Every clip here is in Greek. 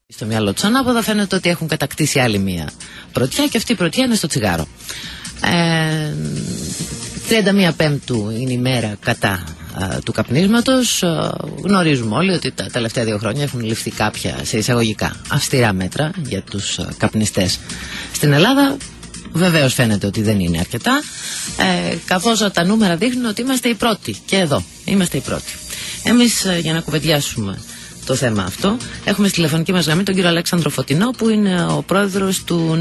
Στο μυαλό τους ανάποδα φαίνεται ότι έχουν κατακτήσει άλλη μία πρωτιά και αυτή η πρωτιά είναι στο τσιγάρο. 31 Πέμπτου είναι η μέρα κατά του καπνίσματος. Γνωρίζουμε όλοι ότι τα τελευταία 2 χρόνια έχουν ληφθεί κάποια σε εισαγωγικά αυστηρά μέτρα για τους καπνιστές στην Ελλάδα. Βεβαίως φαίνεται ότι δεν είναι αρκετά, καθώς τα νούμερα δείχνουν ότι είμαστε οι πρώτοι. Και εδώ είμαστε οι πρώτοι. Εμείς για να κουβεντιάσουμε το θέμα αυτό έχουμε στη τηλεφωνική μας γραμμή τον κύριο Αλέξανδρο Φωτεινό, που είναι ο πρόεδρος του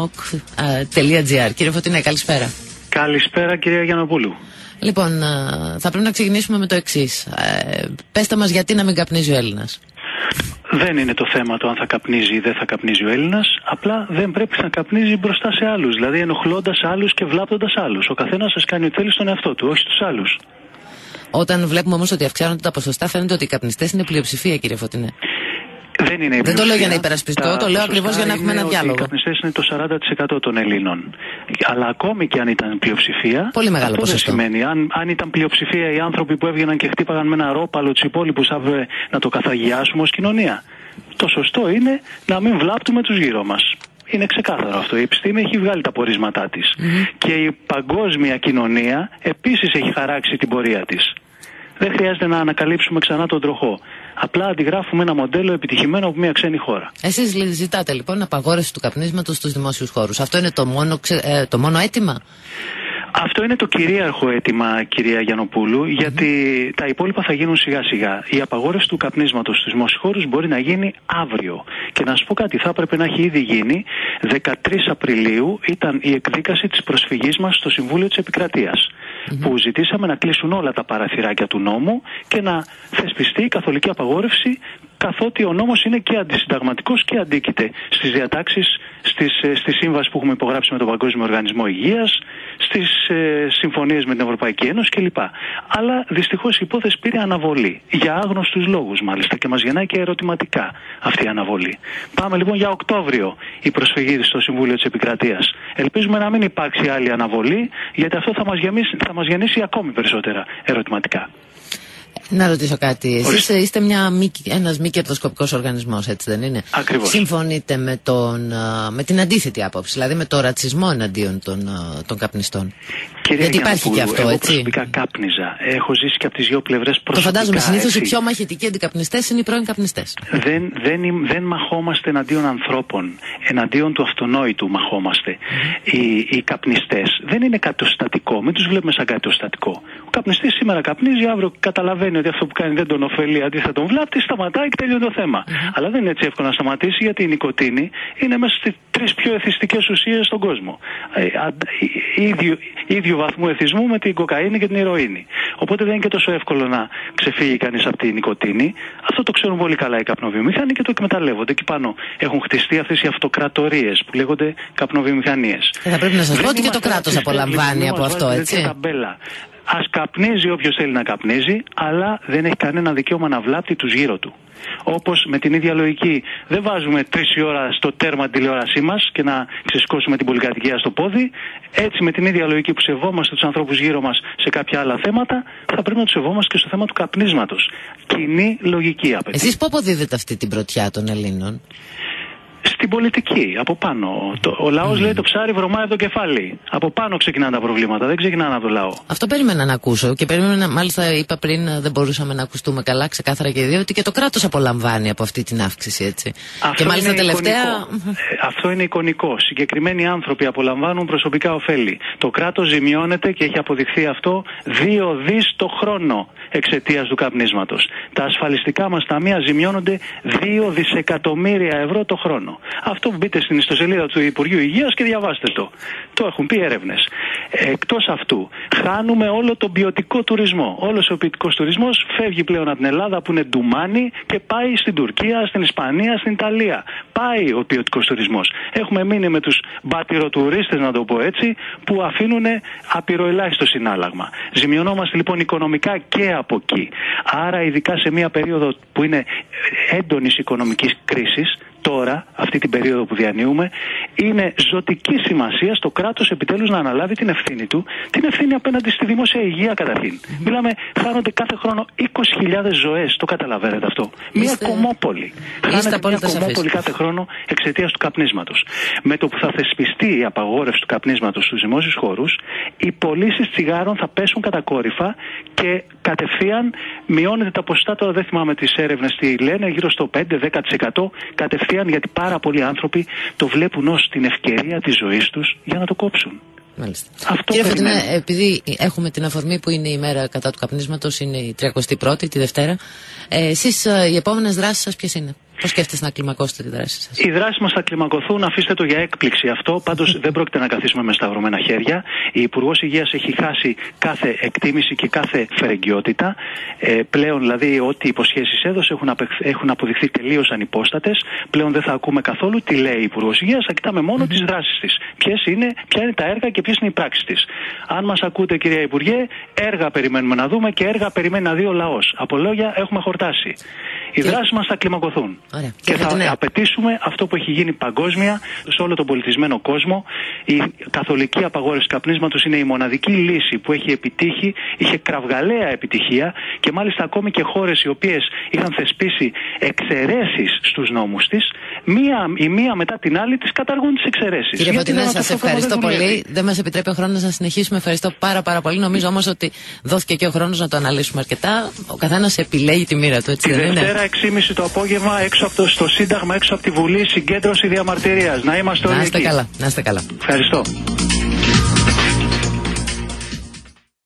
nosmoke.gr. Κύριε Φωτεινέ, καλησπέρα. Καλησπέρα κυρία Γιαννοπούλου. Λοιπόν, θα πρέπει να ξεκινήσουμε με το εξής. Πέστε μας γιατί να μην καπνίζει ο Έλληνας. Δεν είναι το θέμα το αν θα καπνίζει ή δεν θα καπνίζει ο Έλληνας. Απλά δεν πρέπει να καπνίζει μπροστά σε άλλους. Δηλαδή ενοχλώντας άλλους και βλάπτοντας άλλους. Ο καθένας σας κάνει ό,τι θέλει στον εαυτό του, όχι στους άλλους. Όταν βλέπουμε όμως ότι αυξάνονται τα ποσοστά, φαίνεται ότι οι καπνιστές είναι πλειοψηφία, κύριε Φωτεινέ. Δεν το λέω για να υπερασπιστώ, το λέω ακριβώς για να έχουμε ένα διάλογο. Οι καπνιστές είναι το 40% των Ελλήνων. Αλλά ακόμη και αν ήταν πλειοψηφία, πολύ μεγάλο ποσοστό. Δεν σημαίνει. Αν ήταν πλειοψηφία οι άνθρωποι που έβγαιναν και χτύπαγαν με ένα ρόπαλο τους υπόλοιπους, θα έπρεπε να το καθαγιάσουμε ως κοινωνία. Το σωστό είναι να μην βλάπτουμε τους γύρω μας. Είναι ξεκάθαρο αυτό. Η επιστήμη έχει βγάλει τα πορίσματά της. Και η παγκόσμια κοινωνία επίσης έχει χαράξει την πορεία της. Δεν χρειάζεται να ανακαλύψουμε ξανά τον τροχό. Απλά αντιγράφουμε ένα μοντέλο επιτυχημένο από μια ξένη χώρα. Εσείς ζητάτε λοιπόν απαγόρευση του καπνίσματος στους δημόσιους χώρους. Αυτό είναι το μόνο αίτημα? Αυτό είναι το κυρίαρχο αίτημα, κυρία Γιαννοπούλου, γιατί τα υπόλοιπα θα γίνουν σιγά σιγά. Η απαγόρευση του καπνίσματος στους δημόσιους χώρους μπορεί να γίνει αύριο. Και να σας πω κάτι, θα έπρεπε να έχει ήδη γίνει. 13 Απριλίου ήταν η εκδίκαση της προσφυγής μας στο Συμβούλιο της Επικρατείας. Που ζητήσαμε να κλείσουν όλα τα παραθυράκια του νόμου και να θεσπιστεί η καθολική απαγόρευση, καθότι ο νόμος είναι και αντισυνταγματικός και αντίκειται στις διατάξεις, στη σύμβαση που έχουμε υπογράψει με τον Παγκόσμιο Οργανισμό Υγείας, στις συμφωνίες με την Ευρωπαϊκή Ένωση κλπ. Αλλά δυστυχώς η υπόθεση πήρε αναβολή. Για άγνωστους λόγους μάλιστα, και μας γεννάει και ερωτηματικά αυτή η αναβολή. Πάμε λοιπόν για Οκτώβριο η προσφυγή στο Συμβούλιο της Επικρατείας. Ελπίζουμε να μην υπάρξει άλλη αναβολή, γιατί αυτό θα μας γεννήσει ακόμη περισσότερα ερωτηματικά. Να ρωτήσω κάτι. Εσείς είστε ένας μη κερδοσκοπικός οργανισμός, έτσι δεν είναι? Ακριβώς. Συμφωνείτε με την αντίθετη άποψη, δηλαδή με το ρατσισμό εναντίον των καπνιστών? Γιατί υπάρχει και αυτό, εγώ έτσι. Προσωπικά κάπνιζα. Έχω ζήσει και από τις δύο πλευρές προσωπικά. Το φαντάζομαι. Συνήθως οι πιο μαχητικοί αντικαπνιστές είναι οι πρώην καπνιστές. Δεν μαχόμαστε εναντίον ανθρώπων. Εναντίον του αυτονόητου μαχόμαστε. Οι καπνιστές δεν είναι κάτι το στατικό. Μην τους βλέπουμε σαν κάτι το στατικό. Ο καπνιστής σήμερα καπνίζει, αύριο καταλαβαίνει ότι αυτό που κάνει δεν τον ωφελεί, αντίθετα τον βλάπτει, σταματάει και τελειώνει το θέμα. Αλλά δεν είναι έτσι εύκολο να σταματήσει, γιατί η νοικοτήνη είναι μέσα στις 3 πιο εθιστικές ουσίες στον κόσμο. Ίδιου βαθμού εθισμού με την κοκαίνη και την ηρωίνη. Οπότε δεν είναι και τόσο εύκολο να ξεφύγει κανείς από την νοικοτήνη. Αυτό το ξέρουν πολύ καλά οι καπνοβιομηχανοί και το εκμεταλλεύονται. Εκεί πάνω έχουν χτιστεί αυτές οι αυτοκρατορίες που λέγονται καπνοβιομηχανίες. Θα πρέπει να σας πω ότι και το κράτος απολαμβάνει από αυτό, έτσι. Ας καπνίζει όποιος θέλει να καπνίζει, αλλά δεν έχει κανένα δικαίωμα να βλάπτει τους γύρω του. Όπως με την ίδια λογική δεν βάζουμε 3 η ώρα στο τέρμα την τηλεόρασή μας και να ξεσηκώσουμε την πολυκατοικία στο πόδι, έτσι με την ίδια λογική που σεβόμαστε τους ανθρώπους γύρω μας σε κάποια άλλα θέματα, θα πρέπει να τους σεβόμαστε και στο θέμα του καπνίσματος. Κοινή λογική απαιτεί. Εσείς πού αποδίδετε αυτή την πρωτιά των Ελλήνων? Στην πολιτική, από πάνω. Ο λαός λέει το ψάρι βρωμάει από το κεφάλι. Από πάνω ξεκινάνε τα προβλήματα, δεν ξεκινάνε από το λαό. Αυτό περίμενα να ακούσω και μάλιστα είπα πριν, δεν μπορούσαμε να ακουστούμε καλά, ξεκάθαρα και οι δύο, ότι και το κράτος απολαμβάνει από αυτή την αύξηση, έτσι. Αυτό και μάλιστα τελευταία. Αυτό είναι εικονικό. Συγκεκριμένοι άνθρωποι απολαμβάνουν προσωπικά ωφέλη. Το κράτος ζημιώνεται και έχει αποδειχθεί αυτό 2 δις το χρόνο εξαιτίας του καπνίσματος. Τα ασφαλιστικά μας ταμεία ζημιώνονται 2 δισεκατομμύρια ευρώ το χρόνο. Αυτό που μπείτε στην ιστοσελίδα του Υπουργείου Υγείας και διαβάστε το. Το έχουν πει έρευνες. Εκτός αυτού, χάνουμε όλο τον ποιοτικό τουρισμό. Όλος ο ποιοτικός τουρισμός φεύγει πλέον από την Ελλάδα που είναι ντουμάνι και πάει στην Τουρκία, στην Ισπανία, στην Ιταλία. Πάει ο ποιοτικός τουρισμός. Έχουμε μείνει με τους μπατηροτουρίστες, να το πω έτσι, που αφήνουν απειροελάχιστο συνάλλαγμα. Ζημιωνόμαστε λοιπόν οικονομικά και από εκεί. Άρα, ειδικά σε μια περίοδο που είναι έντονης οικονομικής κρίσης, τώρα, αυτή την περίοδο που διανύουμε, είναι ζωτική σημασία στο κράτος επιτέλους να αναλάβει την ευθύνη του, την ευθύνη απέναντι στη δημόσια υγεία καταρχήν. Μιλάμε, χάνονται κάθε χρόνο 20.000 ζωές, το καταλαβαίνετε αυτό. Μια κομμόπολη. Χάνεται μια κομμόπολη κάθε χρόνο εξαιτίας του καπνίσματος. Με το που θα θεσπιστεί η απαγόρευση του καπνίσματος στους δημόσιους χώρους, οι πωλήσεις τσιγάρων θα πέσουν κατακόρυφα και κατευθείαν μειώνεται τα ποσοστά. Τώρα δεν θυμάμαι τις έρευνες τι λένε, γύρω στο 5-10% κατευθείαν, γιατί πάρα πολλοί άνθρωποι το βλέπουν ως την ευκαιρία της ζωής τους για να το κόψουν. Μάλιστα. Κύριε Φωτεινά, επειδή έχουμε την αφορμή που είναι η μέρα κατά του καπνίσματος, είναι η 31η, τη Δευτέρα, εσείς οι επόμενες δράσεις σας ποιες είναι? Πώς σκέφτεστε να κλιμακώσετε τη δράση σας? Οι δράσεις μας θα κλιμακωθούν, αφήστε το για έκπληξη αυτό. Πάντως δεν πρόκειται να καθίσουμε με σταυρωμένα χέρια. Η Υπουργός Υγείας έχει χάσει κάθε εκτίμηση και κάθε φερεγγιότητα. Πλέον δηλαδή ό,τι υποσχέσεις έδωσε έχουν αποδειχθεί τελείως ανυπόστατες. Πλέον δεν θα ακούμε καθόλου τι λέει η Υπουργός Υγείας, θα κοιτάμε μόνο τις δράσεις της. Ποια είναι τα έργα και ποιες είναι οι πράξεις της. Αν μας ακούτε, κυρία Υπουργέ, έργα περιμένουμε να δούμε και έργα περιμένει να δει ο λαός. Από λόγια έχουμε χορτάσει. Οι δράσεις μας θα κλιμακωθούν. Ωραία. Και θα απαιτήσουμε αυτό που έχει γίνει παγκόσμια σε όλο τον πολιτισμένο κόσμο. Η καθολική απαγόρευση καπνίσματος είναι η μοναδική λύση που έχει επιτύχει, είχε κραυγαλαία επιτυχία, και μάλιστα ακόμη και χώρες οι οποίες είχαν θεσπίσει εξαιρέσεις στους νόμους της, η μία μετά την άλλη τις καταργούν τις εξαιρέσεις. Κύριε Φωτεινά, σας ευχαριστώ πολύ. Δεν μας επιτρέπει ο χρόνος να συνεχίσουμε. Ευχαριστώ πάρα πολύ. Νομίζω όμως ότι δόθηκε και ο χρόνος να το αναλύσουμε αρκετά. Ο καθένας επιλέγει τη μοίρα του, έτσι δεν είναι? Δευτέρα 6:30 το απόγευμα, έξω από στο Σύνταγμα, έξω από τη Βουλή, συγκέντρωση διαμαρτυρίας. Να είμαστε όλοι εκεί. Να είστε καλά. Ευχαριστώ.